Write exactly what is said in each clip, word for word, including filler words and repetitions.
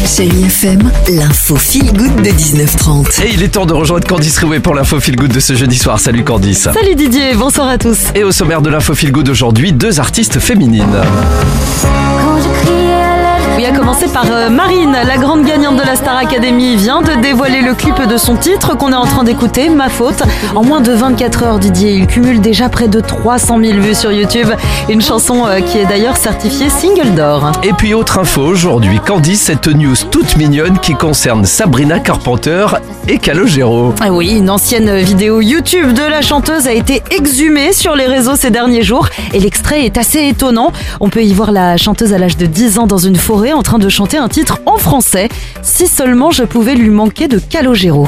Chérie F M, l'info feel good de dix-neuf heures trente. Et il est temps de rejoindre Candice Rouet pour l'info feel good de ce jeudi soir. Salut Candice. Salut Didier, bonsoir à tous. Et au sommaire de l'info feel good aujourd'hui, deux artistes féminines. Oui, à commencer par euh, Marine, la grande gagnante de la Star Academy, vient de dévoiler le clip de son titre qu'on est en train d'écouter, Ma Faute. En moins de vingt-quatre heures, Didier, il cumule déjà près de trois cent mille vues sur YouTube. Une chanson euh, qui est d'ailleurs certifiée single d'or. Et puis autre info aujourd'hui, Candice, cette news toute mignonne qui concerne Sabrina Carpenter et Calogero. Ah oui, une ancienne vidéo YouTube de la chanteuse a été exhumée sur les réseaux ces derniers jours et l'extrait est assez étonnant. On peut y voir la chanteuse à l'âge de dix ans dans une forêt en train de chanter un titre en français. Si seulement je pouvais lui manquer de Calogero.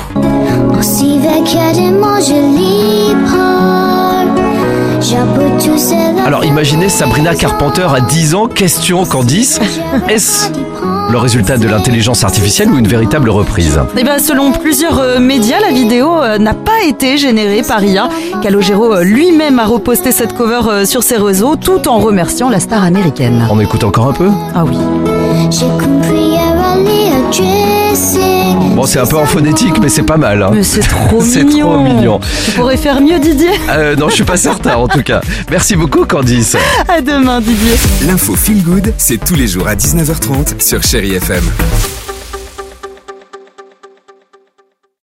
Alors imaginez Sabrina Carpenter à dix ans, question Candice, est-ce le résultat de l'intelligence artificielle ou une véritable reprise? Eh ben, selon plusieurs euh, médias, la vidéo euh, n'a pas été générée par I A. Calogero euh, lui-même a reposté cette cover euh, sur ses réseaux tout en remerciant la star américaine. On écoute encore un peu? Ah oui. Bon, c'est un peu en phonétique, mais c'est pas mal. Hein. Mais c'est trop c'est mignon. trop mignon. Tu pourrais faire mieux, Didier. Euh, non, je suis pas certain en tout cas. Merci beaucoup Candice. À demain, Didier. L'info feel good, c'est tous les jours à dix-neuf heures trente sur Chérie F M.